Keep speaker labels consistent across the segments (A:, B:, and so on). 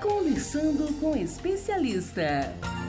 A: Conversando com o especialista.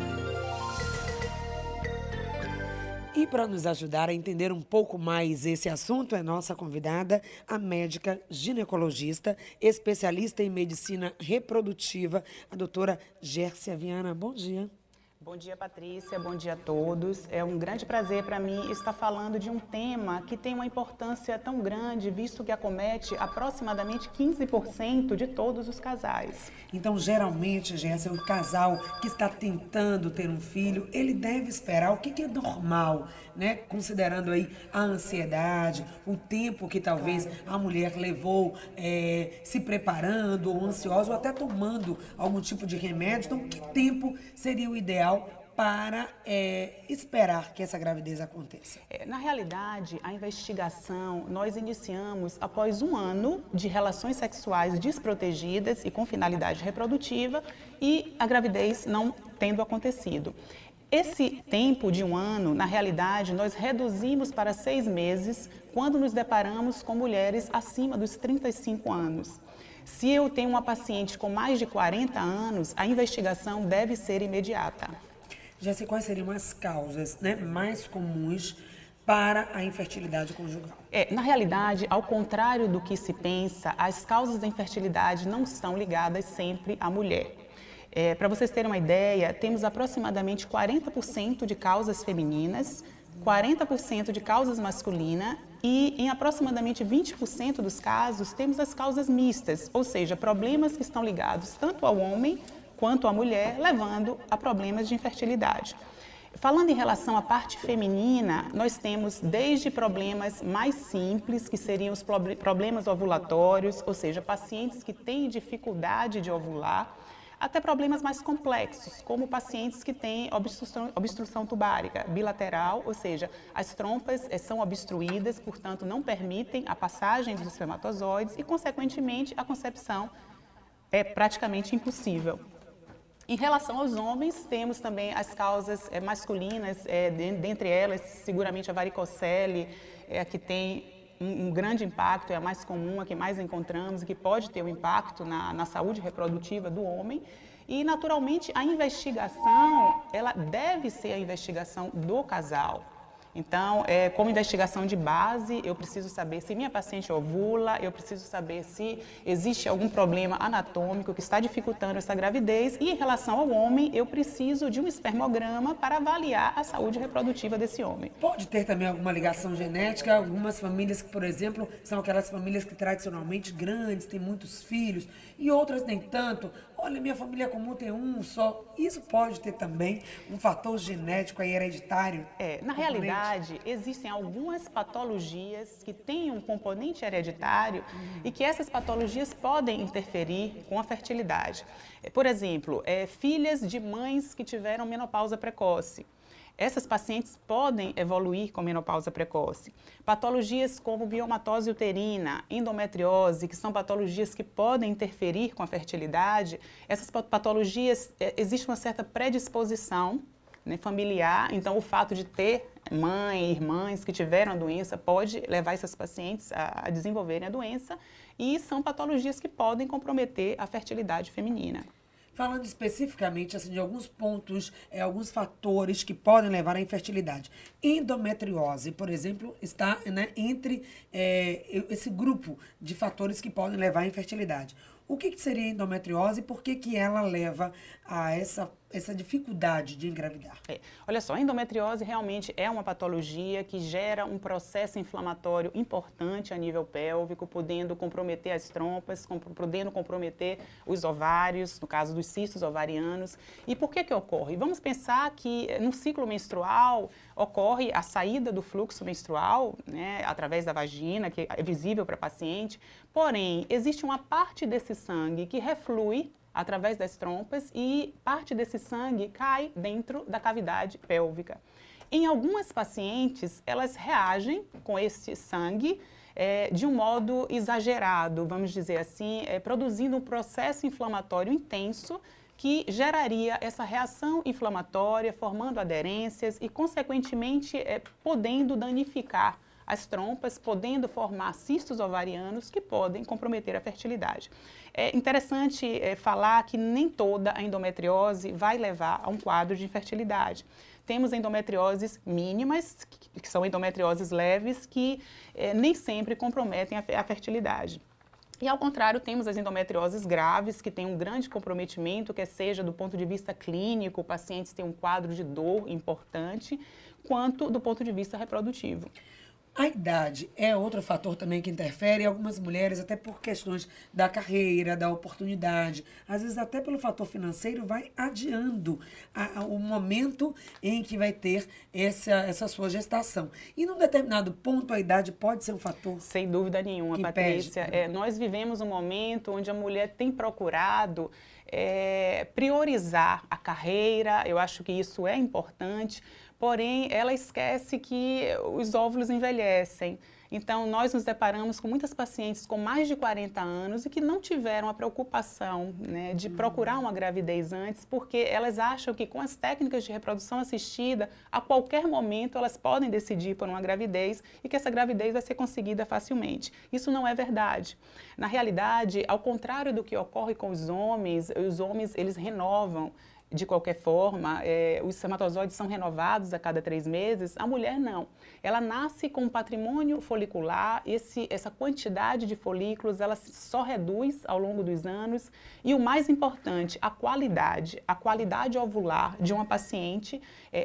B: E para nos ajudar a entender um pouco mais esse assunto, é nossa convidada, a médica ginecologista, especialista em medicina reprodutiva, a doutora Gércia Viana. Bom dia.
C: Bom dia, Patrícia. Bom dia a todos. É um grande prazer para mim estar falando de um tema que tem uma importância tão grande, visto que acomete aproximadamente 15% de todos os casais.
B: Então, geralmente, Gércia, o casal que está tentando ter um filho, ele deve esperar o que é normal, né? Considerando aí a ansiedade, o tempo que talvez a mulher levou se preparando, ou ansiosa, ou até tomando algum tipo de remédio. Então, que tempo seria o ideal para esperar que essa gravidez aconteça?
C: Na realidade, a investigação nós iniciamos após 1 ano de relações sexuais desprotegidas e com finalidade reprodutiva e a gravidez não tendo acontecido. Esse tempo de 1 ano, na realidade, nós reduzimos para 6 meses quando nos deparamos com mulheres acima dos 35 anos. Se eu tenho uma paciente com mais de 40 anos, a investigação deve ser imediata.
B: Já sei quais seriam as causas, né, mais comuns para a infertilidade conjugal.
C: Na realidade, ao contrário do que se pensa, as causas da infertilidade não estão ligadas sempre à mulher. Para vocês terem uma ideia, temos aproximadamente 40% de causas femininas, 40% de causas masculinas e em aproximadamente 20% dos casos temos as causas mistas, ou seja, problemas que estão ligados tanto ao homem quanto à mulher, levando a problemas de infertilidade. Falando em relação à parte feminina, nós temos desde problemas mais simples, que seriam os problemas ovulatórios, ou seja, pacientes que têm dificuldade de ovular, até problemas mais complexos, como pacientes que têm obstrução tubárica bilateral, ou seja, as trompas são obstruídas, portanto, não permitem a passagem dos espermatozoides e, consequentemente, a concepção é praticamente impossível. Em relação aos homens, temos também as causas masculinas, dentre elas, seguramente a varicocele, a que tem um grande impacto, é a mais comum, a que mais encontramos e que pode ter um impacto na saúde reprodutiva do homem. E, naturalmente, a investigação, ela deve ser a investigação do casal. Então, como investigação de base, eu preciso saber se minha paciente ovula, eu preciso saber se existe algum problema anatômico que está dificultando essa gravidez e, em relação ao homem, eu preciso de um espermograma para avaliar a saúde reprodutiva desse homem.
B: Pode ter também alguma ligação genética, algumas famílias que, por exemplo, são aquelas famílias que tradicionalmente grandes, têm muitos filhos, e outras nem tanto. Olha, minha família comum tem um só. Isso pode ter também um fator genético aí hereditário?
C: Na realidade, existem algumas patologias que têm um componente hereditário e que essas patologias podem interferir com a fertilidade. Por exemplo, filhas de mães que tiveram menopausa precoce. Essas pacientes podem evoluir com menopausa precoce. Patologias como biomatose uterina, endometriose, que são patologias que podem interferir com a fertilidade, essas patologias, existe uma certa predisposição, né, familiar, então o fato de ter mãe, irmãs que tiveram a doença pode levar essas pacientes a desenvolverem a doença e são patologias que podem comprometer a fertilidade feminina.
B: Falando especificamente assim, de alguns pontos, alguns fatores que podem levar à infertilidade. Endometriose, por exemplo, está, né, entre esse grupo de fatores que podem levar à infertilidade. O que seria endometriose e por que ela leva a essa dificuldade de engravidar?
C: Olha só, a endometriose realmente é uma patologia que gera um processo inflamatório importante a nível pélvico, podendo comprometer as trompas, podendo comprometer os ovários, no caso dos cistos ovarianos. E por que ocorre? Vamos pensar que no ciclo menstrual ocorre a saída do fluxo menstrual, né, através da vagina, que é visível para a paciente, porém, existe uma parte desse sangue que reflui através das trompas e parte desse sangue cai dentro da cavidade pélvica. Em algumas pacientes, elas reagem com esse sangue de um modo exagerado, vamos dizer assim, produzindo um processo inflamatório intenso que geraria essa reação inflamatória, formando aderências e, consequentemente, podendo danificar as trompas, podendo formar cistos ovarianos que podem comprometer a fertilidade. É interessante falar que nem toda a endometriose vai levar a um quadro de infertilidade. Temos endometrioses mínimas, que são endometrioses leves, que nem sempre comprometem a fertilidade. E, ao contrário, temos as endometrioses graves, que têm um grande comprometimento, quer seja do ponto de vista clínico, pacientes têm um quadro de dor importante, quanto do ponto de vista reprodutivo.
B: A idade é outro fator também que interfere em algumas mulheres, até por questões da carreira, da oportunidade. Às vezes, até pelo fator financeiro, vai adiando o momento em que vai ter essa sua gestação. E, num determinado ponto, a idade pode ser um fator?
C: Sem dúvida nenhuma, Patrícia. Nós vivemos um momento onde a mulher tem procurado priorizar a carreira. Eu acho que isso é importante. Porém, ela esquece que os óvulos envelhecem. Então, nós nos deparamos com muitas pacientes com mais de 40 anos e que não tiveram a preocupação, né, de procurar uma gravidez antes, porque elas acham que com as técnicas de reprodução assistida, a qualquer momento elas podem decidir por uma gravidez e que essa gravidez vai ser conseguida facilmente. Isso não é verdade. Na realidade, ao contrário do que ocorre com os homens eles renovam. De qualquer forma, os espermatozoides são renovados a cada 3 meses, a mulher não. Ela nasce com um patrimônio folicular, essa quantidade de folículos, ela só reduz ao longo dos anos. E o mais importante, a qualidade ovular de uma paciente,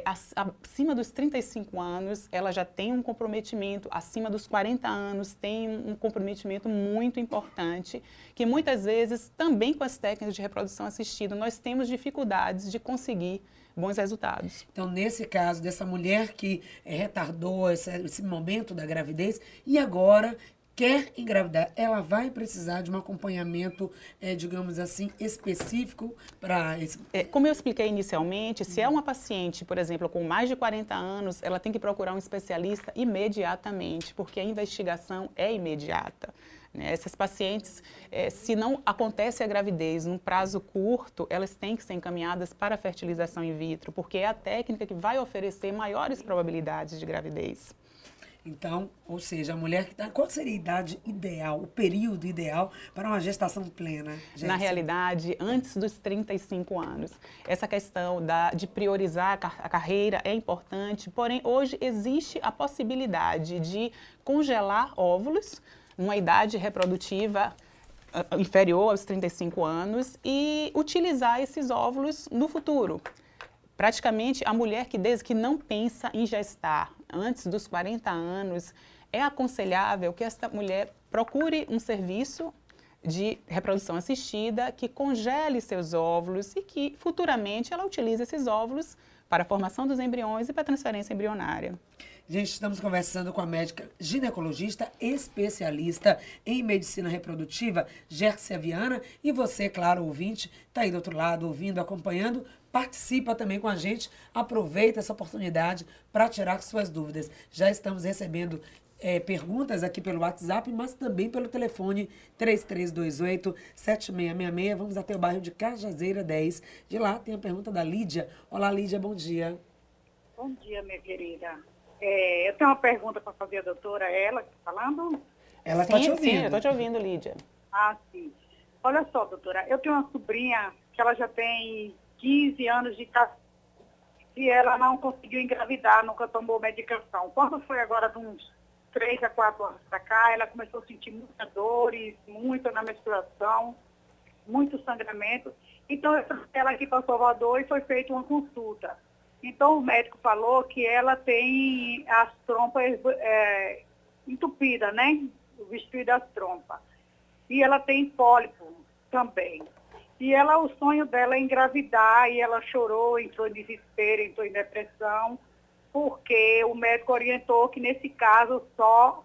C: acima dos 35 anos, ela já tem um comprometimento, acima dos 40 anos, tem um comprometimento muito importante, que muitas vezes, também com as técnicas de reprodução assistida, nós temos dificuldades de conseguir bons resultados.
B: Então, nesse caso dessa mulher que retardou esse momento da gravidez e agora quer engravidar, ela vai precisar de um acompanhamento, digamos assim, específico para esse...
C: Como eu expliquei inicialmente, se é uma paciente, por exemplo, com mais de 40 anos, ela tem que procurar um especialista imediatamente, porque a investigação é imediata. Essas pacientes, se não acontece a gravidez num prazo curto, elas têm que ser encaminhadas para a fertilização in vitro, porque é a técnica que vai oferecer maiores probabilidades de gravidez.
B: Então, ou seja, a mulher que está... Qual seria a idade ideal, o período ideal para uma gestação plena?
C: Na realidade, antes dos 35 anos. Essa questão de priorizar a carreira é importante, porém, hoje existe a possibilidade de congelar óvulos numa idade reprodutiva inferior aos 35 anos e utilizar esses óvulos no futuro. Praticamente, a mulher que não pensa em gestar antes dos 40 anos, é aconselhável que esta mulher procure um serviço de reprodução assistida que congele seus óvulos e que futuramente ela utilize esses óvulos para a formação dos embriões e para a transferência embrionária.
B: Gente, estamos conversando com a médica ginecologista especialista em medicina reprodutiva, Gércia Viana. E você, claro, ouvinte, está aí do outro lado, ouvindo, acompanhando, participa também com a gente, aproveita essa oportunidade para tirar suas dúvidas. Já estamos recebendo perguntas aqui pelo WhatsApp, mas também pelo telefone 3328-7666. Vamos até o bairro de Cajazeira 10. De lá tem a pergunta da Lídia. Olá, Lídia, bom dia.
D: Bom dia, minha querida. Eu tenho uma pergunta para fazer à doutora. É ela que está falando?
B: Ela está te ouvindo.
C: Sim, eu estou te ouvindo, Lídia.
D: Ah, sim. Olha só, doutora, eu tenho uma sobrinha que ela já tem 15 anos de idade e ela não conseguiu engravidar, nunca tomou medicação. Quando foi agora de uns 3 a 4 anos para cá, ela começou a sentir muitas dores, muito na menstruação, muito sangramento. Então, eu trouxe ela aqui para Salvador e foi feita uma consulta. Então, o médico falou que ela tem as trompas entupidas, né? O vestido das trompas. E ela tem pólipo também. E o sonho dela é engravidar, e ela chorou, entrou em desespero, entrou em depressão, porque o médico orientou que, nesse caso, só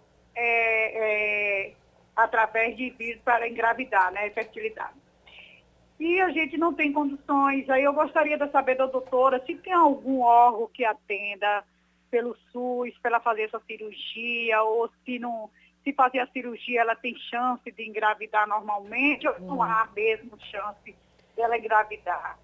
D: através de vírus para engravidar, né? Fertilidade. E a gente não tem condições. Aí eu gostaria de saber da doutora se tem algum órgão que atenda pelo SUS para ela fazer essa cirurgia, ou se fazer a cirurgia ela tem chance de engravidar normalmente, ou não há mesmo chance dela engravidar.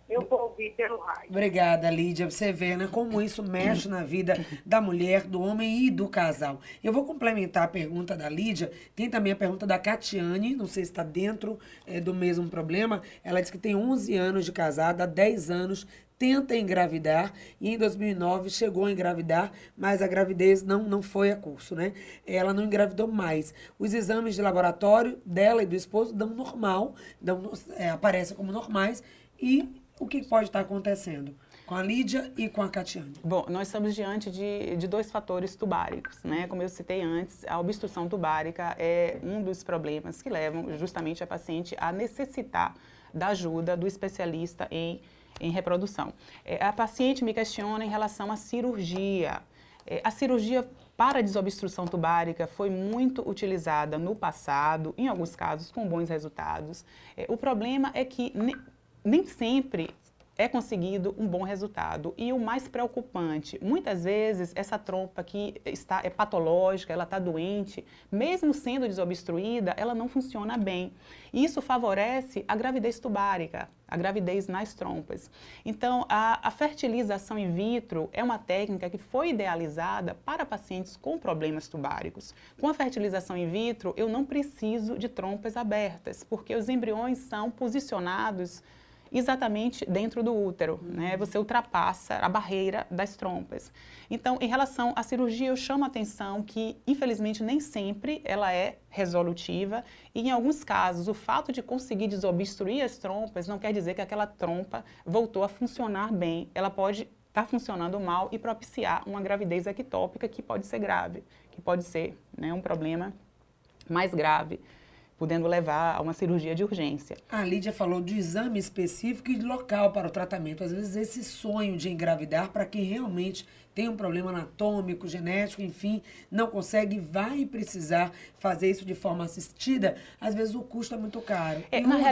D: Eu vou ouvir pelo rádio.
B: Obrigada, Lídia. Você vê, né, como isso mexe na vida da mulher, do homem e do casal. Eu vou complementar a pergunta da Lídia. Tem também a pergunta da Catiane, não sei se está dentro do mesmo problema. Ela diz que tem 11 anos de casada, há 10 anos, tenta engravidar e em 2009 chegou a engravidar, mas a gravidez não foi a curso, né? Ela não engravidou mais. Os exames de laboratório dela e do esposo dão normal, aparecem como normais. E o que pode estar acontecendo com a Lídia e com a Catiane?
C: Bom, nós estamos diante de dois fatores tubáricos, né? Como eu citei antes, a obstrução tubárica é um dos problemas que levam justamente a paciente a necessitar da ajuda do especialista em reprodução. A paciente me questiona em relação à cirurgia. A cirurgia para desobstrução tubárica foi muito utilizada no passado, em alguns casos com bons resultados. O problema é que nem sempre é conseguido um bom resultado. E o mais preocupante, muitas vezes essa trompa que é patológica, ela está doente, mesmo sendo desobstruída, ela não funciona bem. E isso favorece a gravidez tubárica, a gravidez nas trompas. Então, a fertilização in vitro é uma técnica que foi idealizada para pacientes com problemas tubáricos. Com a fertilização in vitro, eu não preciso de trompas abertas, porque os embriões são posicionados exatamente dentro do útero, né? Você ultrapassa a barreira das trompas. Então, em relação à cirurgia, eu chamo a atenção que, infelizmente, nem sempre ela é resolutiva e, em alguns casos, o fato de conseguir desobstruir as trompas não quer dizer que aquela trompa voltou a funcionar bem. Ela pode estar funcionando mal e propiciar uma gravidez ectópica que pode ser grave, que pode ser, né, um problema mais grave, podendo levar a uma cirurgia de urgência.
B: A Lídia falou de exame específico e de local para o tratamento. Às vezes esse sonho de engravidar, para quem realmente tem um problema anatômico, genético, enfim, não consegue, vai precisar fazer isso de forma assistida, às vezes o custo é muito caro.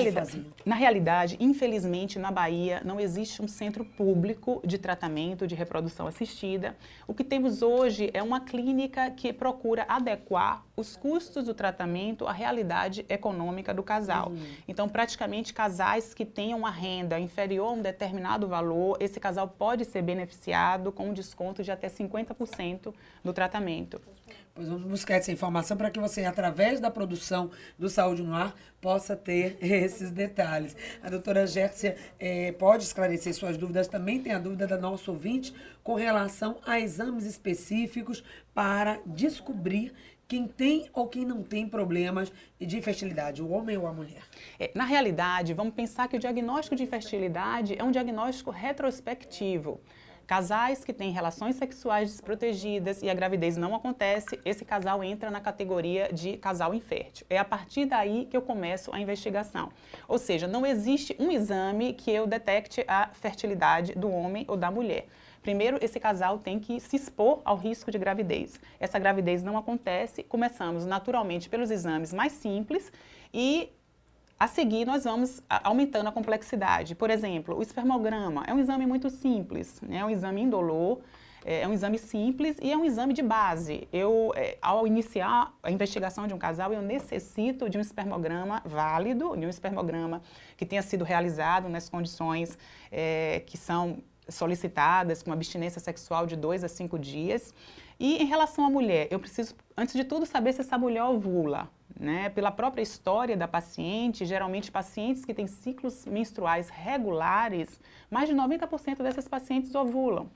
C: Na realidade, infelizmente, na Bahia não existe um centro público de tratamento de reprodução assistida. O que temos hoje é uma clínica que procura adequar os custos do tratamento à realidade econômica do casal. Então, praticamente, casais que tenham uma renda inferior a um determinado valor, esse casal pode ser beneficiado com um desconto de até 50% do tratamento.
B: Pois vamos buscar essa informação para que você, através da produção do Saúde no Ar, possa ter esses detalhes. A doutora Gércia pode esclarecer suas dúvidas. Também tem a dúvida da nossa ouvinte com relação a exames específicos para descobrir quem tem ou quem não tem problemas de infertilidade, o homem ou a mulher.
C: Na realidade, vamos pensar que o diagnóstico de infertilidade é um diagnóstico retrospectivo. Casais que têm relações sexuais desprotegidas e a gravidez não acontece, esse casal entra na categoria de casal infértil. É a partir daí que eu começo a investigação. Ou seja, não existe um exame que eu detecte a fertilidade do homem ou da mulher. Primeiro, esse casal tem que se expor ao risco de gravidez. Essa gravidez não acontece, começamos naturalmente pelos exames mais simples e a seguir, nós vamos aumentando a complexidade. Por exemplo, o espermograma é um exame muito simples, né? É um exame indolor, é um exame simples e é um exame de base. Ao iniciar a investigação de um casal, eu necessito de um espermograma válido, de um espermograma que tenha sido realizado nas condições que são solicitadas, com abstinência sexual de 2 a 5 dias. E em relação à mulher, eu preciso, antes de tudo, saber se essa mulher ovula. Né? Pela própria história da paciente, geralmente pacientes que têm ciclos menstruais regulares, mais de 90% dessas pacientes ovulam.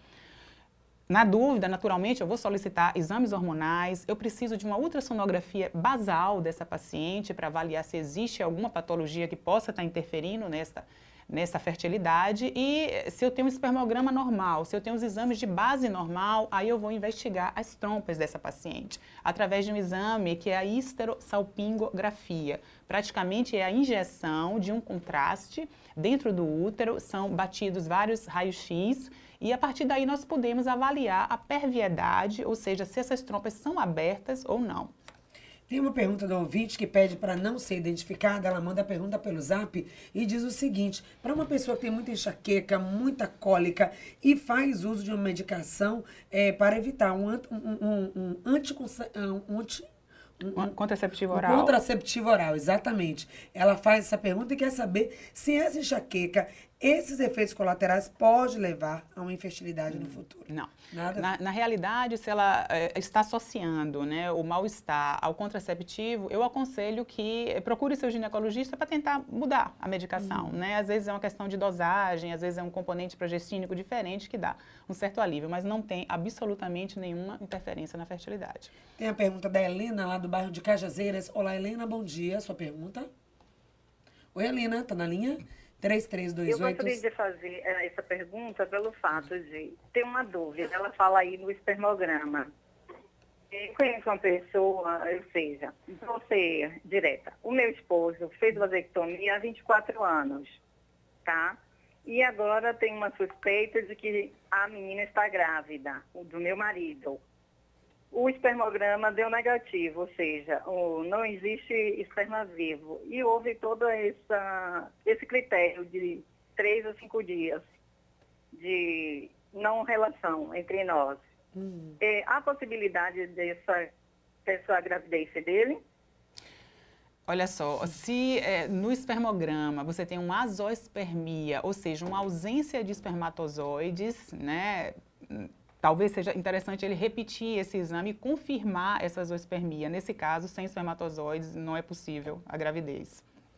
C: Na dúvida, naturalmente, eu vou solicitar exames hormonais, eu preciso de uma ultrassonografia basal dessa paciente para avaliar se existe alguma patologia que possa estar interferindo nessa fertilidade e se eu tenho um espermograma normal, se eu tenho os exames de base normal, aí eu vou investigar as trompas dessa paciente, através de um exame que é a histerosalpingografia. Praticamente é a injeção de um contraste dentro do útero, são batidos vários raios-x e a partir daí nós podemos avaliar a perviedade, ou seja, se essas trompas são abertas ou não.
B: Tem uma pergunta do ouvinte que pede para não ser identificada. Ela manda a pergunta pelo Zap e diz o seguinte: para uma pessoa que tem muita enxaqueca, muita cólica e faz uso de uma medicação para evitar um
C: contraceptivo oral.
B: Um contraceptivo oral, exatamente. Ela faz essa pergunta e quer saber se essa enxaqueca esses efeitos colaterais podem levar a uma infertilidade no futuro.
C: Não.
B: Nada?
C: Na realidade, se ela está associando, né, o mal-estar ao contraceptivo, eu aconselho que procure seu ginecologista para tentar mudar a medicação. Né? Às vezes é uma questão de dosagem, às vezes é um componente progestínico diferente que dá um certo alívio, mas não tem absolutamente nenhuma interferência na fertilidade.
B: Tem a pergunta da Helena, lá do bairro de Cajazeiras. Olá, Helena, bom dia. Sua pergunta? Oi, Helena, tá na linha? 3328.
E: Eu gostaria de fazer essa pergunta pelo fato de ter uma dúvida. Ela fala aí no espermograma. Eu conheço uma pessoa, ou seja, vou ser direta. O meu esposo fez vasectomia há 24 anos, tá? E agora tem uma suspeita de que a menina está grávida, do meu marido. O espermograma deu negativo, ou seja, não existe esperma vivo. E houve todo esse critério de 3 a 5 dias de não relação entre nós. Há possibilidade dessa gravidez dele?
C: Olha só, se no espermograma você tem uma azoospermia, ou seja, uma ausência de espermatozoides, né? Talvez seja interessante ele repetir esse exame e confirmar essa zoospermia. Nesse caso, sem espermatozoides, não é possível a gravidez.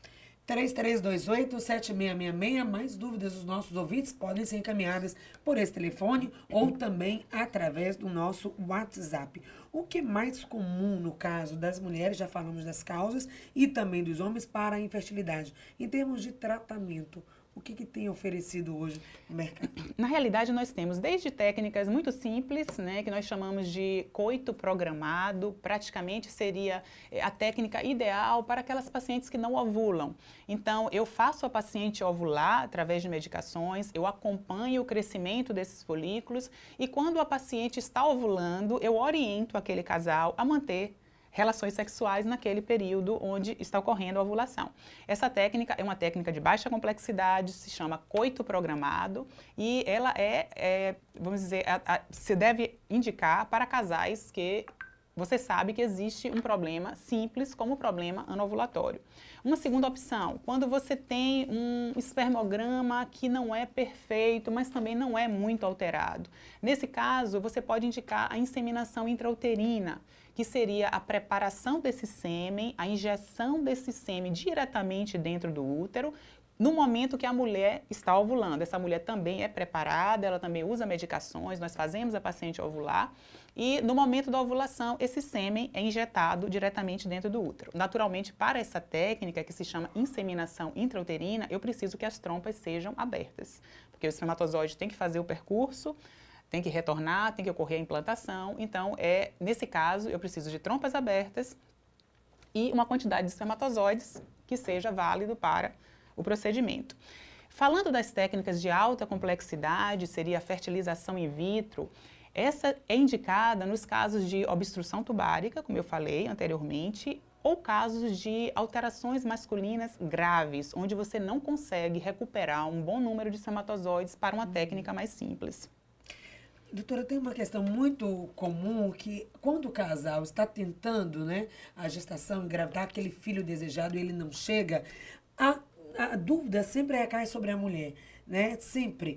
B: 3328-7666. Mais dúvidas dos nossos ouvintes podem ser encaminhadas por esse telefone ou também através do nosso WhatsApp. O que é mais comum no caso das mulheres, já falamos das causas, e também dos homens para a infertilidade? Em termos de tratamento, o que tem oferecido hoje no mercado?
C: Na realidade, nós temos desde técnicas muito simples, né, que nós chamamos de coito programado, praticamente seria a técnica ideal para aquelas pacientes que não ovulam. Então, eu faço a paciente ovular através de medicações, eu acompanho o crescimento desses folículos e quando a paciente está ovulando, eu oriento aquele casal a manter relações sexuais naquele período onde está ocorrendo a ovulação. Essa técnica é uma técnica de baixa complexidade, se chama coito programado e ela vamos dizer, se deve indicar para casais que você sabe que existe um problema simples como o problema anovulatório. Uma segunda opção, quando você tem um espermograma que não é perfeito, mas também não é muito alterado. Nesse caso, você pode indicar a inseminação intrauterina, que seria a preparação desse sêmen, a injeção desse sêmen diretamente dentro do útero, no momento que a mulher está ovulando. Essa mulher também é preparada, ela também usa medicações, nós fazemos a paciente ovular e no momento da ovulação esse sêmen é injetado diretamente dentro do útero. Naturalmente, para essa técnica que se chama inseminação intrauterina, eu preciso que as trompas sejam abertas, porque o espermatozoide tem que fazer o percurso, tem que retornar, tem que ocorrer a implantação. Então, nesse caso, eu preciso de trompas abertas e uma quantidade de espermatozoides que seja válido para o procedimento. Falando das técnicas de alta complexidade, seria a fertilização in vitro. Essa é indicada nos casos de obstrução tubárica, como eu falei anteriormente, ou casos de alterações masculinas graves, onde você não consegue recuperar um bom número de espermatozoides para uma técnica mais simples.
B: Doutora, tem uma questão muito comum que quando o casal está tentando, né, a gestação, engravidar aquele filho desejado e ele não chega, a dúvida sempre recai sobre a mulher, né? Sempre,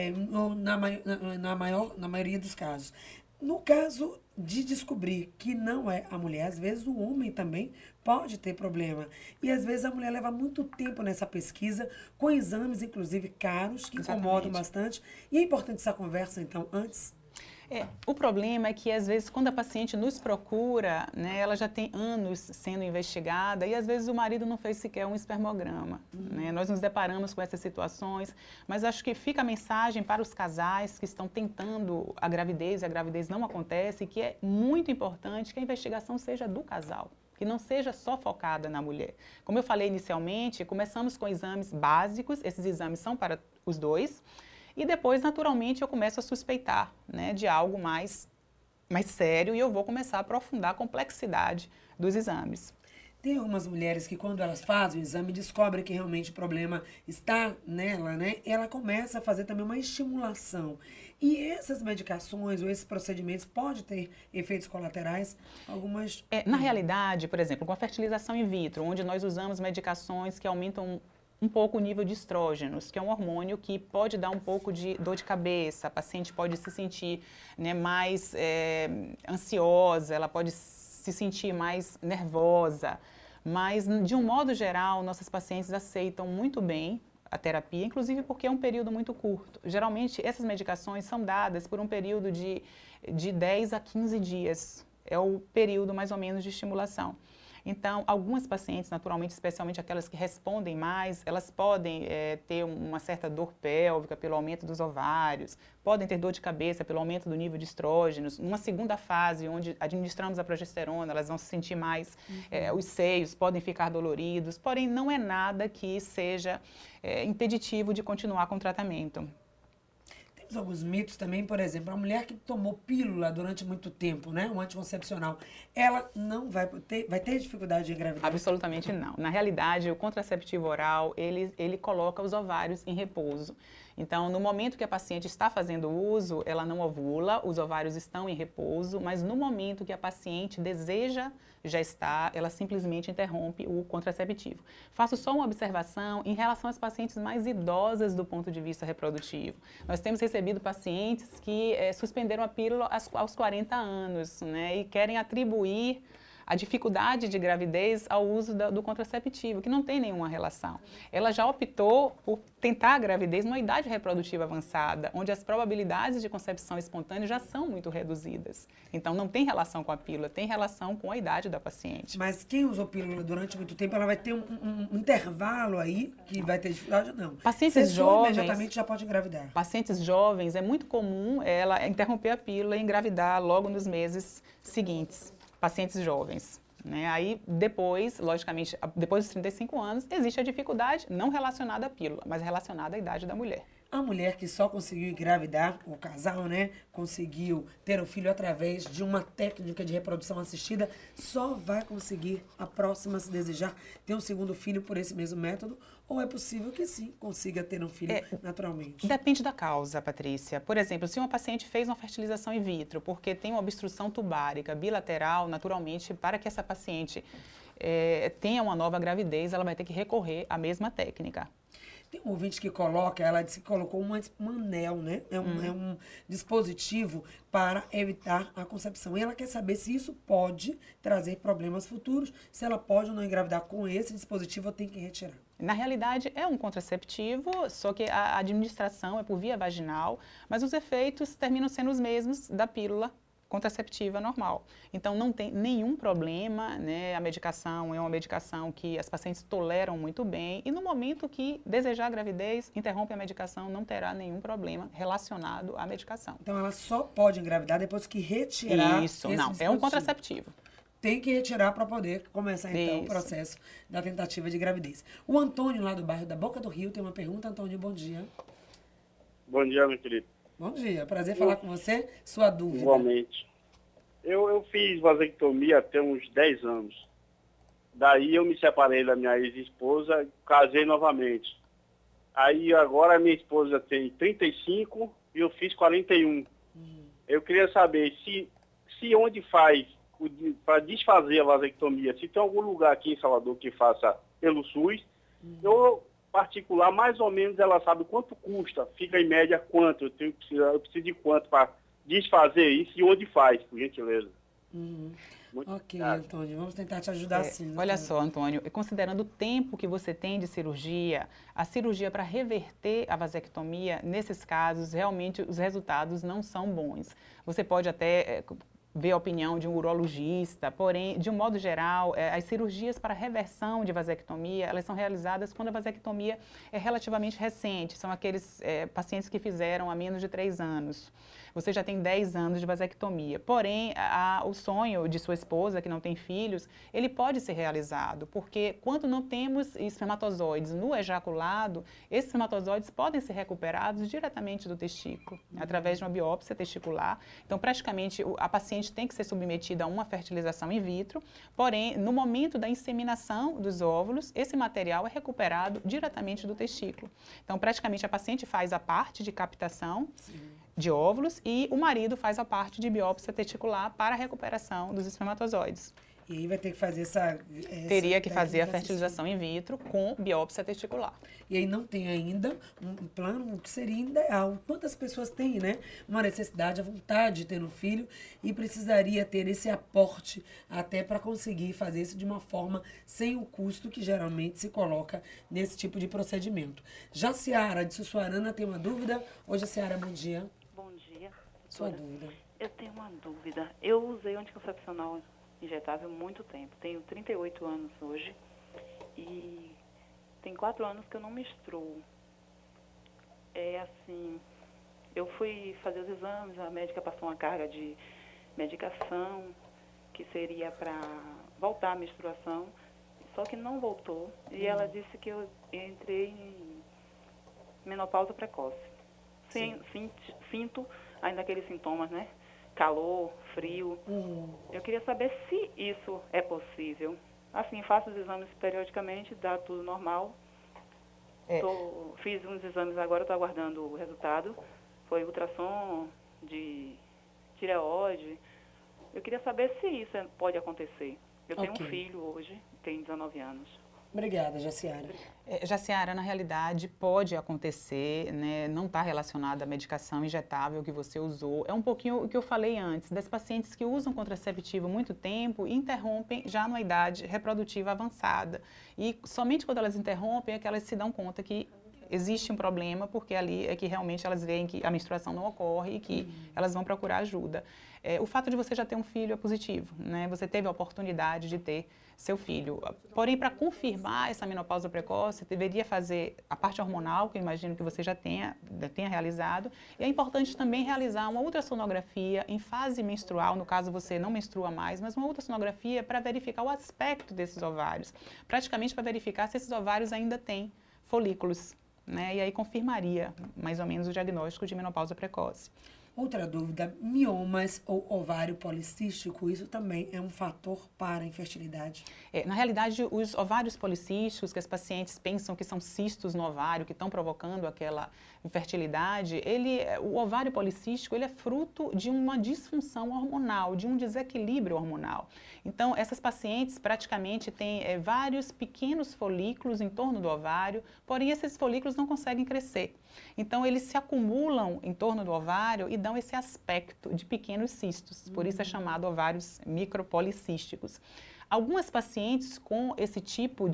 B: na maioria dos casos. No caso de descobrir que não é a mulher, às vezes o homem também pode ter problema. E às vezes a mulher leva muito tempo nessa pesquisa, com exames, inclusive, caros, que incomodam bastante. E é importante essa conversa, então, antes?
C: O problema é que, às vezes, quando a paciente nos procura, né, ela já tem anos sendo investigada e, às vezes, o marido não fez sequer um espermograma. Né? Nós nos deparamos com essas situações, mas acho que fica a mensagem para os casais que estão tentando a gravidez e a gravidez não acontece, que é muito importante que a investigação seja do casal, que não seja só focada na mulher. Como eu falei inicialmente, começamos com exames básicos, esses exames são para os dois, e depois, naturalmente, eu começo a suspeitar, né, de algo mais sério e eu vou começar a aprofundar a complexidade dos exames.
B: Tem algumas mulheres que, quando elas fazem o exame, descobrem que realmente o problema está nela, né? Ela começa a fazer também uma estimulação. E essas medicações ou esses procedimentos podem ter efeitos colaterais?
C: Na realidade, por exemplo, com a fertilização in vitro, onde nós usamos medicações que aumentam um pouco o nível de estrógenos, que é um hormônio que pode dar um pouco de dor de cabeça, a paciente pode se sentir, né, mais ansiosa, ela pode se sentir mais nervosa, mas, de um modo geral, nossas pacientes aceitam muito bem a terapia, inclusive porque é um período muito curto. Geralmente, essas medicações são dadas por um período de 10 a 15 dias, é o período mais ou menos de estimulação. Então, algumas pacientes, naturalmente, especialmente aquelas que respondem mais, elas podem ter uma certa dor pélvica pelo aumento dos ovários, podem ter dor de cabeça pelo aumento do nível de estrógenos. Numa segunda fase, onde administramos a progesterona, elas vão se sentir mais, os seios podem ficar doloridos, porém não é nada que seja impeditivo de continuar com o tratamento.
B: Temos alguns mitos também, por exemplo, a mulher que tomou pílula durante muito tempo, né, um anticoncepcional, ela não vai ter dificuldade de engravidar?
C: Absolutamente não. Na realidade, o contraceptivo oral, ele coloca os ovários em repouso. Então, no momento que a paciente está fazendo uso, ela não ovula, os ovários estão em repouso, mas no momento que a paciente deseja gestar, ela simplesmente interrompe o contraceptivo. Faço só uma observação em relação às pacientes mais idosas do ponto de vista reprodutivo. Nós temos recebido pacientes que suspenderam a pílula aos 40 anos, né, e querem atribuir a dificuldade de gravidez ao uso do contraceptivo, que não tem nenhuma relação. Ela já optou por tentar a gravidez numa idade reprodutiva avançada, onde as probabilidades de concepção espontânea já são muito reduzidas. Então, não tem relação com a pílula, tem relação com a idade da paciente.
B: Mas quem usou pílula durante muito tempo, ela vai ter um intervalo aí que vai ter dificuldade ou não?
C: Pacientes jovens,
B: imediatamente já pode engravidar.
C: Pacientes jovens, é muito comum ela interromper a pílula e engravidar logo nos meses seguintes. Pacientes jovens, né? Aí depois, logicamente, depois dos 35 anos, existe a dificuldade não relacionada à pílula, mas relacionada à idade da mulher.
B: A mulher que só conseguiu engravidar, o casal, né, conseguiu ter um filho através de uma técnica de reprodução assistida, só vai conseguir a próxima, se desejar, ter um segundo filho por esse mesmo método, ou é possível que sim, consiga ter um filho naturalmente?
C: Depende da causa, Patrícia. Por exemplo, se uma paciente fez uma fertilização in vitro porque tem uma obstrução tubárica bilateral, naturalmente, para que essa paciente tenha uma nova gravidez, ela vai ter que recorrer à mesma técnica.
B: Tem um ouvinte que coloca, ela disse que colocou um anel, né? É um dispositivo para evitar a concepção. E ela quer saber se isso pode trazer problemas futuros, se ela pode ou não engravidar com esse dispositivo ou tem que retirar.
C: Na realidade, é um contraceptivo, só que a administração é por via vaginal, mas os efeitos terminam sendo os mesmos da pílula contraceptiva normal. Então, não tem nenhum problema, né? A medicação é uma medicação que as pacientes toleram muito bem e no momento que desejar a gravidez, interrompe a medicação, não terá nenhum problema relacionado à medicação.
B: Então, ela só pode engravidar depois que retirar
C: Isso, não, é um contraceptivo.
B: Tem que retirar para poder começar, então, o processo da tentativa de gravidez. O Antônio, lá do bairro da Boca do Rio, tem uma pergunta. Antônio, bom dia.
F: Bom dia, meu querido.
B: Bom dia, prazer falar com você. Sua dúvida.
F: Igualmente. Eu fiz vasectomia até uns 10 anos. Daí eu me separei da minha ex-esposa e casei novamente. Aí agora a minha esposa tem 35 e eu fiz 41. Eu queria saber se onde faz, para desfazer a vasectomia, se tem algum lugar aqui em Salvador que faça pelo SUS, ou particular, mais ou menos ela sabe quanto custa, fica em média quanto, eu preciso de quanto para desfazer isso e onde faz, por gentileza.
B: Ok, Antônio, vamos tentar te ajudar sim.
C: Olha só, Antônio, considerando o tempo que você tem de cirurgia, a cirurgia para reverter a vasectomia, nesses casos, realmente os resultados não são bons. Você pode até ver a opinião de um urologista, porém, de um modo geral, as cirurgias para reversão de vasectomia, elas são realizadas quando a vasectomia é relativamente recente, são aqueles pacientes que fizeram há menos de 3 anos. Você já tem 10 anos de vasectomia. Porém, o sonho de sua esposa, que não tem filhos, ele pode ser realizado, porque quando não temos espermatozoides no ejaculado, esses espermatozoides podem ser recuperados diretamente do testículo, através de uma biópsia testicular. Então, praticamente, a paciente tem que ser submetida a uma fertilização in vitro, porém, no momento da inseminação dos óvulos, esse material é recuperado diretamente do testículo. Então, praticamente, a paciente faz a parte de captação de óvulos e o marido faz a parte de biópsia testicular para a recuperação dos espermatozoides.
B: E aí vai ter que fazer essa
C: Teria que fazer a
B: técnica
C: fertilização in vitro com biópsia testicular.
B: E aí não tem ainda um plano que seria ideal. Quantas pessoas têm, né? Uma necessidade, a vontade de ter um filho e precisaria ter esse aporte até para conseguir fazer isso de uma forma sem o custo que geralmente se coloca nesse tipo de procedimento. Já Ciara, de Sussuarana, tem uma dúvida? Hoje, Ciara, bom dia.
G: Bom dia.
B: Sua dúvida.
G: Eu tenho uma dúvida. Eu usei anticoncepcional injetável há muito tempo. Tenho 38 anos hoje e tem 4 anos que eu não menstruo. É assim, eu fui fazer os exames, a médica passou uma carga de medicação que seria para voltar a menstruação, só que não voltou. E ela disse que eu entrei em menopausa precoce. Sinto ainda aqueles sintomas, né? Calor, frio. Eu queria saber se isso é possível. Assim, faço os exames periodicamente, dá tudo normal. Fiz uns exames agora, estou aguardando o resultado. Foi ultrassom de tireoide. Eu queria saber se isso pode acontecer. Eu tenho um filho hoje, tem 19 anos.
B: Obrigada, Jaciara.
C: Jaciara, na realidade, pode acontecer, né? Não está relacionado à medicação injetável que você usou. É um pouquinho o que eu falei antes, das pacientes que usam contraceptivo muito tempo e interrompem já numa idade reprodutiva avançada. E somente quando elas interrompem é que elas se dão conta que existe um problema, porque ali é que realmente elas veem que a menstruação não ocorre e que elas vão procurar ajuda. O fato de você já ter um filho é positivo, né? Você teve a oportunidade de ter seu filho. Porém, para confirmar essa menopausa precoce, deveria fazer a parte hormonal, que eu imagino que você já tenha realizado. E é importante também realizar uma ultrassonografia em fase menstrual, no caso você não menstrua mais, mas uma ultrassonografia para verificar o aspecto desses ovários. Praticamente para verificar se esses ovários ainda têm folículos, né? E aí confirmaria mais ou menos o diagnóstico de menopausa precoce.
B: Outra dúvida, miomas ou ovário policístico, isso também é um fator para a infertilidade?
C: Na realidade, os ovários policísticos, que as pacientes pensam que são cistos no ovário, que estão provocando aquela infertilidade, o ovário policístico ele é fruto de uma disfunção hormonal, de um desequilíbrio hormonal. Então, essas pacientes praticamente têm vários pequenos folículos em torno do ovário, porém esses folículos não conseguem crescer. Então, eles se acumulam em torno do ovário e dão esse aspecto de pequenos cistos, por isso é chamado ovários micropolicísticos. Algumas pacientes com esse tipo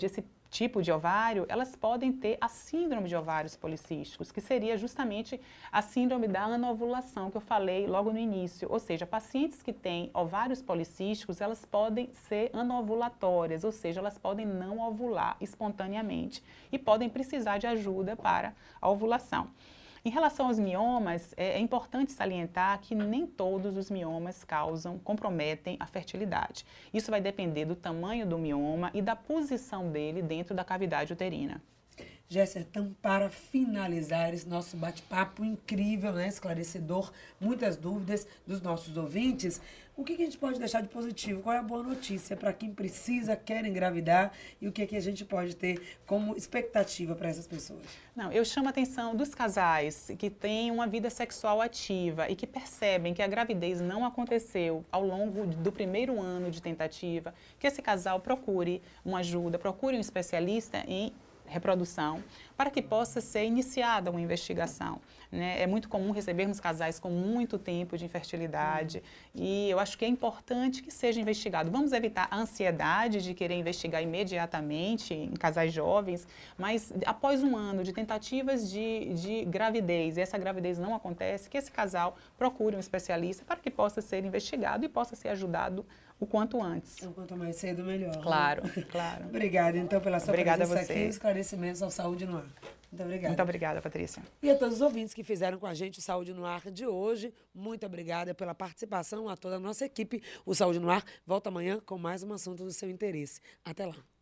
C: de ovário, elas podem ter a síndrome de ovários policísticos, que seria justamente a síndrome da anovulação, que eu falei logo no início. Ou seja, pacientes que têm ovários policísticos, elas podem ser anovulatórias, ou seja, elas podem não ovular espontaneamente e podem precisar de ajuda para a ovulação. Em relação aos miomas, é importante salientar que nem todos os miomas comprometem a fertilidade. Isso vai depender do tamanho do mioma e da posição dele dentro da cavidade uterina.
B: Jéssica, então, para finalizar esse nosso bate-papo incrível, né, esclarecedor, muitas dúvidas dos nossos ouvintes, o que a gente pode deixar de positivo? Qual é a boa notícia para quem precisa, quer engravidar e o que a gente pode ter como expectativa para essas pessoas?
C: Não, eu chamo a atenção dos casais que têm uma vida sexual ativa e que percebem que a gravidez não aconteceu ao longo do primeiro ano de tentativa, que esse casal procure uma ajuda, procure um especialista em reprodução, para que possa ser iniciada uma investigação, né? É muito comum recebermos casais com muito tempo de infertilidade e eu acho que é importante que seja investigado. Vamos evitar a ansiedade de querer investigar imediatamente em casais jovens, mas após um ano de tentativas de gravidez e essa gravidez não acontece, que esse casal procure um especialista para que possa ser investigado e possa ser ajudado o quanto antes.
B: O quanto mais cedo, melhor.
C: Claro,
B: né?
C: claro.
B: Obrigada, então, pela sua
C: Obrigada
B: presença
C: a você.
B: aqui e esclarecimentos ao Saúde no Ar. Muito obrigada.
C: Muito obrigada, Patrícia.
B: E a todos os ouvintes que fizeram com a gente o Saúde no Ar de hoje, muito obrigada pela participação, a toda a nossa equipe. O Saúde no Ar volta amanhã com mais um assunto do seu interesse. Até lá.